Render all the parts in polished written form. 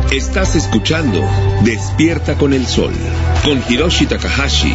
Estás escuchando Despierta con el Sol, con Hiroshi Takahashi.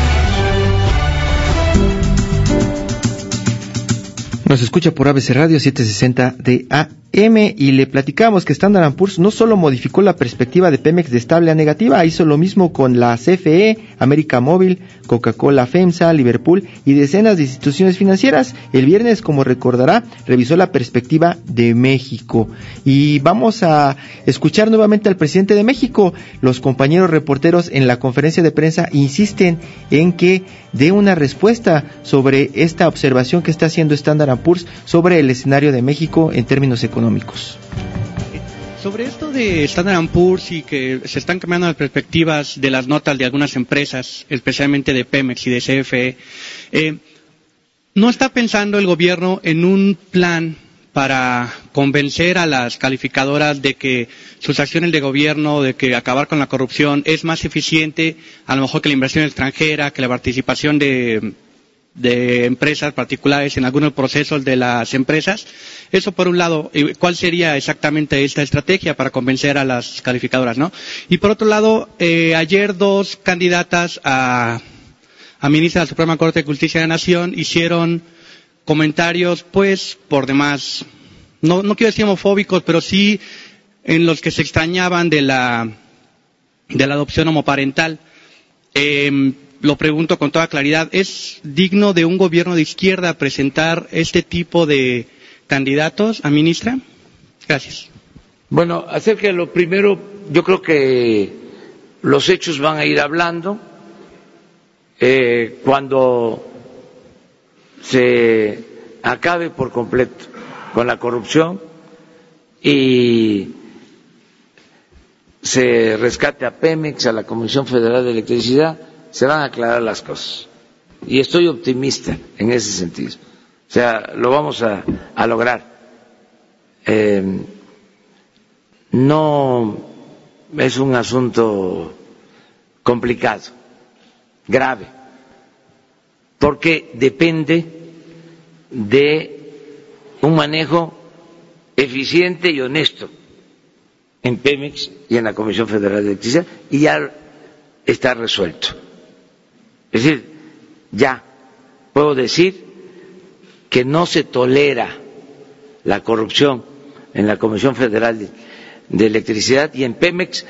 Nos escucha por ABC Radio 760 de AM y le platicamos que Standard & Poor's no solo modificó la perspectiva de Pemex de estable a negativa, hizo lo mismo con la CFE, América Móvil, Coca-Cola FEMSA, Liverpool y decenas de instituciones financieras. El viernes, como recordará, revisó la perspectiva de México. Y vamos a escuchar nuevamente al presidente de México. Los compañeros reporteros en la conferencia de prensa insisten en que dé una respuesta sobre esta observación que está haciendo Standard & Poor's sobre el escenario de México en términos económicos. Sobre esto de Standard & Poor's y que se están cambiando las perspectivas de las notas de algunas empresas, especialmente de Pemex y de CFE, ¿no está pensando el gobierno en un plan para convencer a las calificadoras de que sus acciones de gobierno, de que acabar con la corrupción es más eficiente, a lo mejor que la inversión extranjera, que la participación de empresas particulares en algunos procesos de las empresas? Eso por un lado. ¿Cuál sería exactamente esta estrategia para convencer a las calificadoras, no? Y por otro lado, ayer dos candidatas a ministra de la Suprema Corte de Justicia de la Nación hicieron comentarios, pues, por demás, no quiero decir homofóbicos, pero sí en los que se extrañaban de la adopción homoparental. Lo pregunto con toda claridad, ¿es digno de un gobierno de izquierda presentar este tipo de candidatos a ministra? Gracias. Bueno, acerca de lo primero, yo creo que los hechos van a ir hablando. Cuando se acabe por completo con la corrupción y se rescate a Pemex, a la Comisión Federal de Electricidad, se van a aclarar las cosas. Y estoy optimista en ese sentido. O sea, lo vamos a lograr. No es un asunto complicado, grave, porque depende de un manejo eficiente y honesto en Pemex y en la Comisión Federal de Electricidad, y ya está resuelto. Es decir, ya puedo decir que no se tolera la corrupción en la Comisión Federal de Electricidad y en Pemex.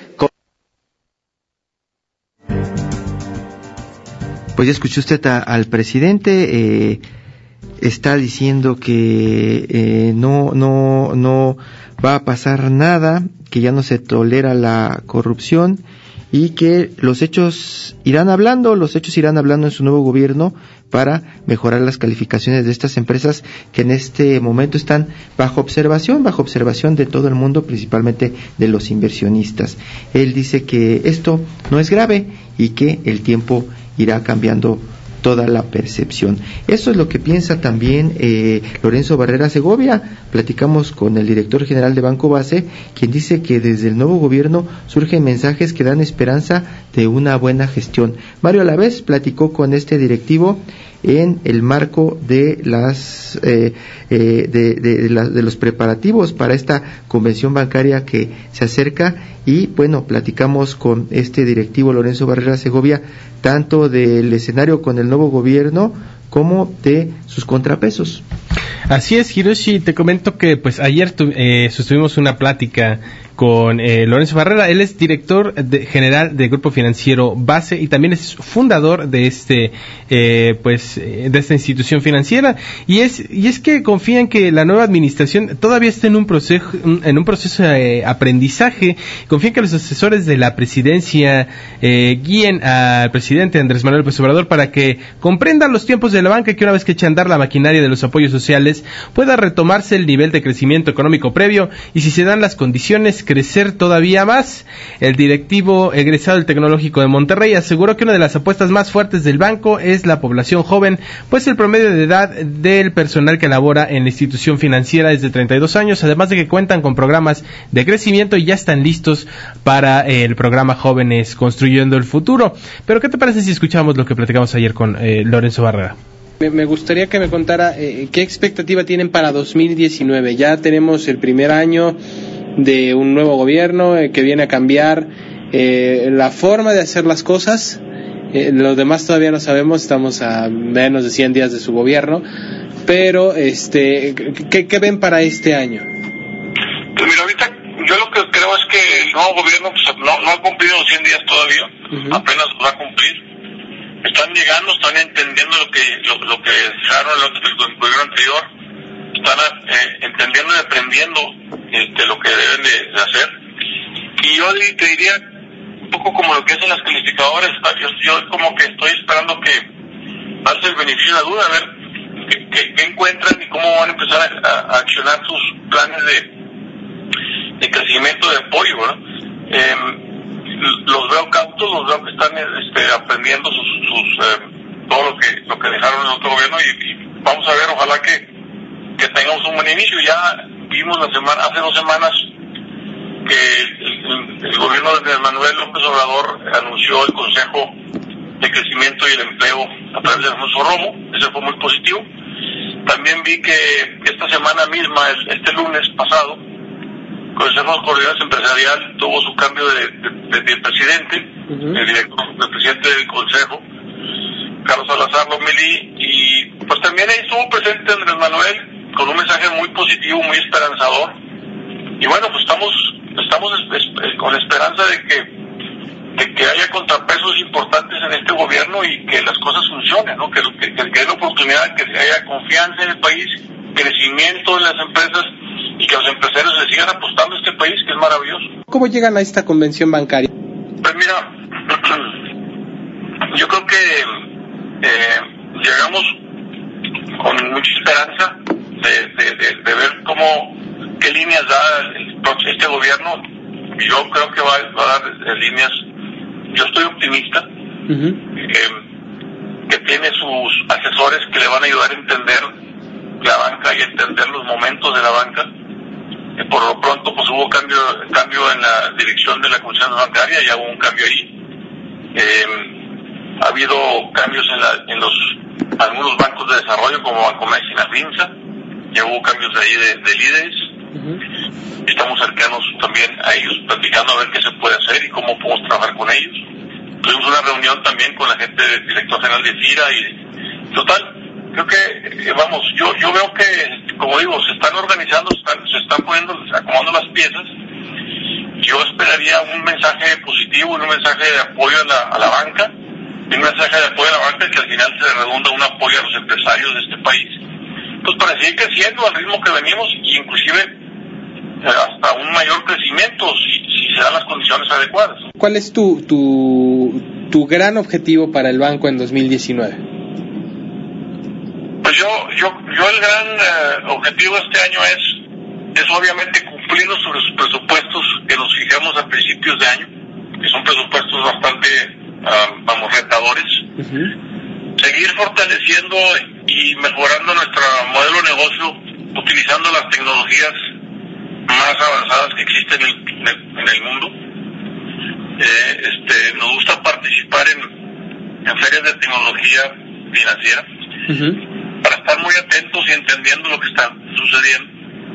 Pues ya escuchó usted al presidente, está diciendo que no va a pasar nada, que ya no se tolera la corrupción y que los hechos irán hablando en su nuevo gobierno para mejorar las calificaciones de estas empresas que en este momento están bajo observación de todo el mundo, principalmente de los inversionistas. Él dice que esto no es grave y que el tiempo irá cambiando toda la percepción. Eso es lo que piensa también Lorenzo Barrera Segovia. Platicamos con el director general de Banco Base, quien dice que desde el nuevo gobierno surgen mensajes que dan esperanza de una buena gestión. Mario Alavés platicó con este directivo en el marco de los preparativos para esta convención bancaria que se acerca, y bueno, platicamos con este directivo Lorenzo Barrera Segovia tanto del escenario con el nuevo gobierno como de sus contrapesos. Así es, Hiroshi, te comento que pues ayer sostuvimos una plática con Lorenzo Barrera. Él es director general del Grupo Financiero Base y también es fundador de de esta institución financiera, y es que confía en que la nueva administración todavía está en un proceso de aprendizaje. Confía en que los asesores de la presidencia guíen al presidente Andrés Manuel López Obrador para que comprendan los tiempos de la banca, y que una vez que eche a andar la maquinaria de los apoyos sociales pueda retomarse el nivel de crecimiento económico previo, y si se dan las condiciones, crecer todavía más. El directivo egresado del Tecnológico de Monterrey aseguró que una de las apuestas más fuertes del banco es la población joven, pues el promedio de edad del personal que labora en la institución financiera es de 32 años, además de que cuentan con programas de crecimiento y ya están listos para el programa Jóvenes Construyendo el Futuro. Pero ¿qué te parece si escuchamos lo que platicamos ayer con Lorenzo Barrera? Me gustaría que me contara qué expectativa tienen para 2019. Ya tenemos el primer año de un nuevo gobierno que viene a cambiar la forma de hacer las cosas. Los demás todavía no sabemos, estamos a menos de 100 días de su gobierno, pero ¿qué ven para este año? Pues mira, ahorita yo lo que creo es que el nuevo gobierno pues, no ha cumplido los 100 días todavía, apenas lo va a cumplir. Están llegando, están entendiendo lo que dejaron el gobierno anterior, están entendiendo y aprendiendo lo que deben de hacer. Y yo te diría un poco como lo que hacen las calificadoras, yo como que estoy esperando que darse el beneficio de la duda, a ver qué encuentran y cómo van a empezar a accionar sus planes de crecimiento, de apoyo, ¿no? Los veo cautos, los veo que están aprendiendo todo lo que dejaron en el otro gobierno y vamos a ver, ojalá que tengamos un buen inicio. Ya vimos hace 2 semanas que el gobierno de Manuel López Obrador anunció el Consejo de Crecimiento y el Empleo a través de Alfonso Romo, ese fue muy positivo. También vi que esta semana misma, este lunes pasado, el Consejo de Coordinación Empresarial tuvo su cambio de presidente, el presidente del Consejo, Carlos Salazar Lomelí, y pues también ahí estuvo presente Andrés Manuel con un mensaje muy positivo, muy esperanzador. Y bueno, pues estamos con esperanza de que haya contrapesos importantes en este gobierno y que las cosas funcionen, ¿no? Que haya oportunidad, que haya confianza en el país, crecimiento en las empresas y que los empresarios le sigan apostando a este país, que es maravilloso. ¿Cómo llegan a esta convención bancaria? Pues mira, yo creo que llegamos con mucha esperanza de ver qué líneas da este gobierno. Yo creo que va a dar líneas. Yo estoy optimista, que tiene sus asesores que le van a ayudar a entender la banca y a entender los momentos de la banca. Por lo pronto pues hubo cambio en la dirección de la Comisión Bancaria, ya hubo un cambio ahí. Ha habido cambios en algunos bancos de desarrollo como Bancomex y Nafinsa, ya hubo cambios ahí de líderes. Estamos cercanos también a ellos, platicando a ver qué se puede hacer y cómo podemos trabajar con ellos. Tuvimos una reunión también con la gente del director general de FIRA y total, creo que yo veo que, como digo, se están organizando, se están acomodando las piezas. Yo esperaría un mensaje positivo, un mensaje de apoyo a la banca, un mensaje de apoyo a la banca que al final se redunda un apoyo a los empresarios de este país, pues para seguir creciendo al ritmo que venimos y inclusive hasta un mayor crecimiento si se dan las condiciones adecuadas. ¿Cuál es tu gran objetivo para el banco en 2019? Pues yo el gran objetivo de este año es obviamente cumplir nuestros presupuestos que nos fijamos a principios de año, que son presupuestos bastante retadores. Seguir fortaleciendo y mejorando nuestro modelo de negocio utilizando las tecnologías más avanzadas que existen en el mundo. Nos gusta participar en ferias de tecnología financiera para estar muy atentos y entendiendo lo que está sucediendo.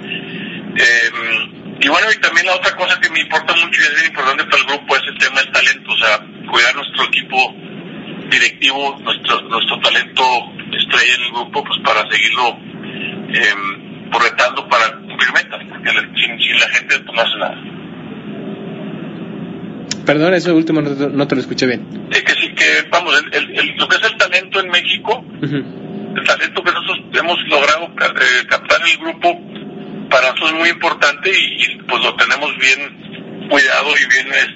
Y bueno, y también la otra cosa que me importa mucho y es bien importante para el grupo es el tema del talento, o sea, cuidar nuestro equipo directivo, nuestro talento estrella en el grupo, pues para seguirlo retando para cumplir metas, porque sin la gente pues no hace nada. Perdón, eso último no te lo escuché bien. Vamos, lo que es el talento en México, el talento que nosotros hemos logrado captar en el grupo, para nosotros es muy importante y pues lo tenemos bien cuidado y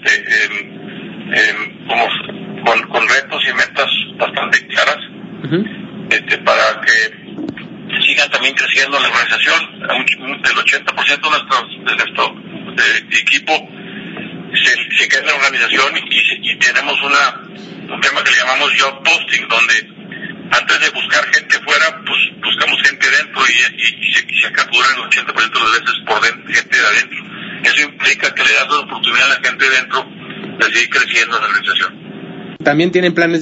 bien con retos y metas bastante claras, para que sigan también creciendo en la organización. El 80% de nuestro equipo se queda en la organización y tenemos un tema que le llamamos job posting, donde antes de buscar gente fuera, pues buscamos gente dentro y se captura el 80% de las veces por gente de adentro. Eso implica que le das la oportunidad a la gente dentro de seguir creciendo en la organización. ¿También tienen planes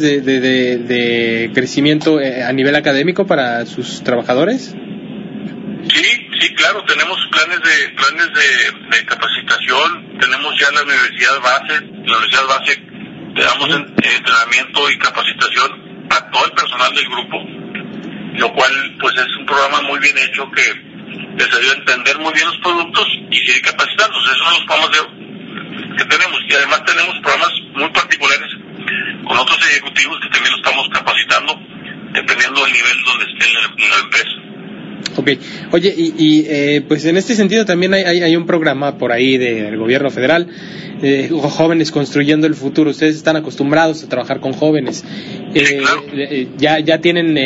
de crecimiento a nivel académico para sus trabajadores? Sí, Sí, claro, tenemos planes de capacitación, tenemos ya la universidad base, le damos entrenamiento y capacitación a todo el personal del grupo, lo cual pues es un programa muy bien hecho que les ayuda a entender muy bien los productos y seguir capacitándose. Esos son los programas que tenemos, y además tenemos programas muy particulares con otros ejecutivos que también los estamos capacitando dependiendo del nivel donde esté en la empresa. Okay. Oye, pues en este sentido también hay un programa por ahí del gobierno federal, Jóvenes Construyendo el Futuro. Ustedes están acostumbrados a trabajar con jóvenes. Sí, claro. ¿Ya tienen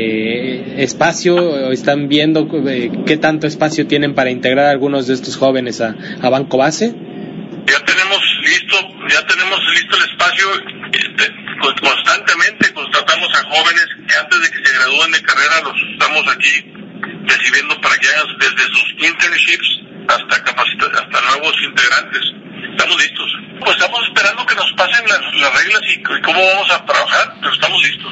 espacio? ¿Están viendo qué tanto espacio tienen para integrar a algunos de estos jóvenes a Banco Base? Ya tenemos listo el espacio. Constantemente contratamos a jóvenes que antes de que se gradúen de carrera los estamos aquí recibiendo para que hagan desde sus internships hasta nuevos integrantes. Estamos listos. Pues estamos esperando que nos pasen las reglas y cómo vamos a trabajar, pero estamos listos.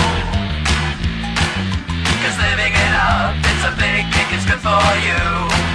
Cause living it up, it's a big kick, it's good for you.